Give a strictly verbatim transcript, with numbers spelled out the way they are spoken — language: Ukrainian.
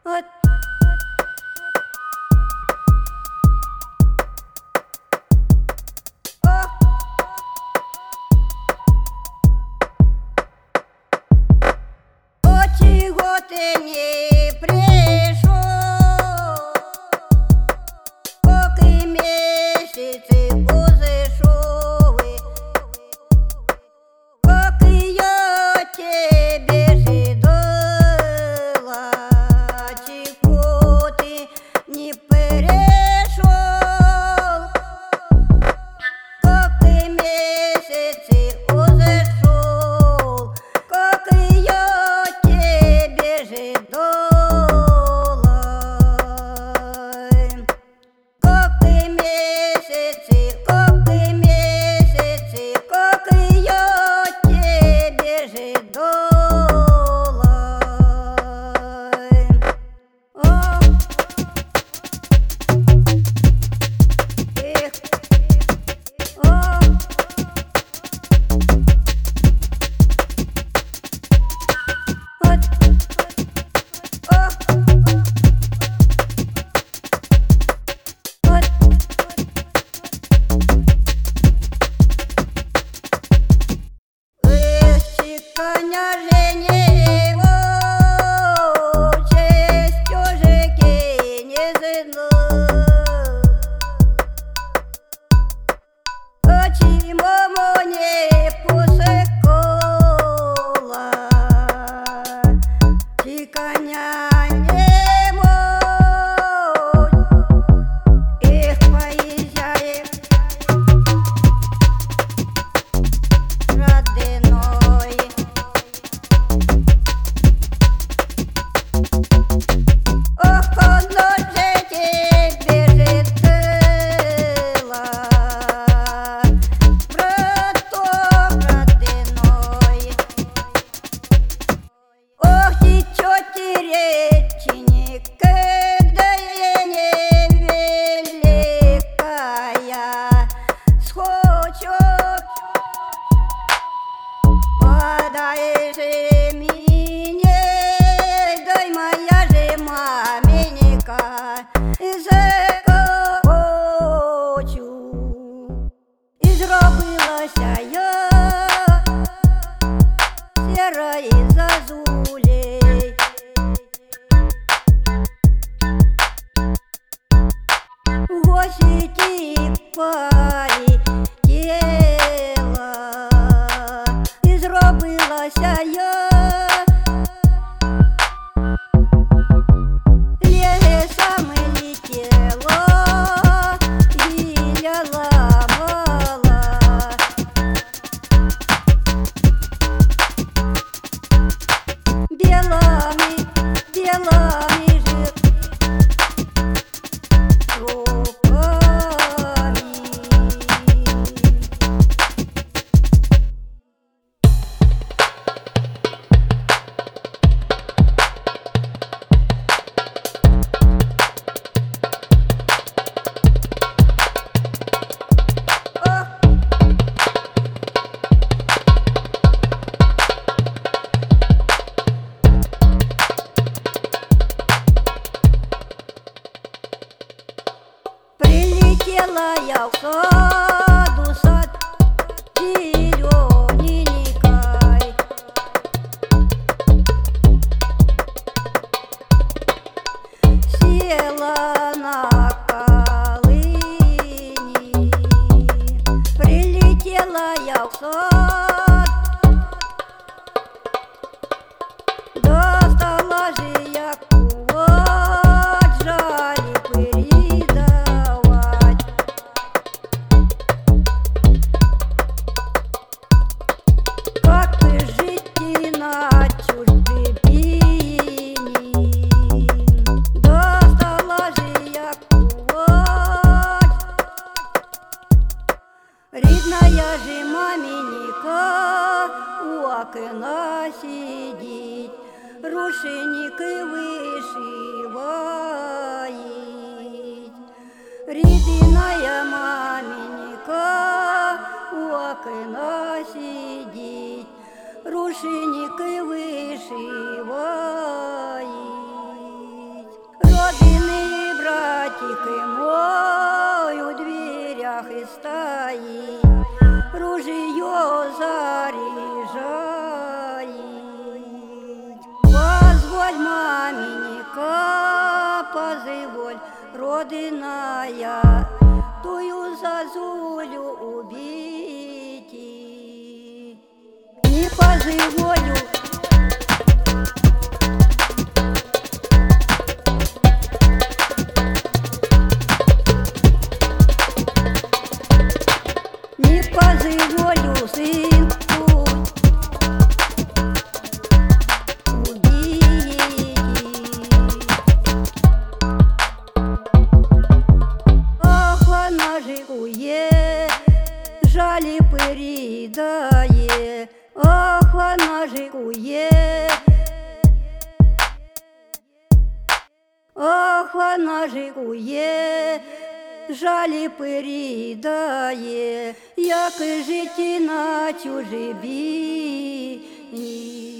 От. О, чего ты не пришел, поки месяці позайшли, поки я тебе ждала, чего ты не пришел, поки месяці позайшов, поки я тебе ждала, поки месяці, поки месяці, поки я тебе ждала. О, эх, о. От. О. От. Эх, чеканя женево, честью жеки не зыну. Почему мне посекола, чеканя не мой, их поезжает родиной. Ох, оно же тебе житила, браток родиной. Ох, течете речи, когда я не великая, схочет, подай же мне, дай моя же маменька, захочу. І зробилася я сірої зазулей, в гості ті полетіла, і зробилася я лісами летіла, гілля ламала, белами, белами жир руками. Ох. Прилетела я в саду, сад зелененькой, села на колыни. Прилетела я в сад, достала же я кулак, жаль передавать. Как бы жить и на чужбине, достала же я кулак, рідная же маменька у окна сидит, рушеники вышивает. Рідная маменька у окна сидит, рушеники вышивает. матка, позволь, родиная, тую зазулю убить. Не позволю. Не позволю сынку убить. Ах, она жигує, жалі передає. Ах, она жигує, ах, она жигує, жалі передає, як жити на чужбині.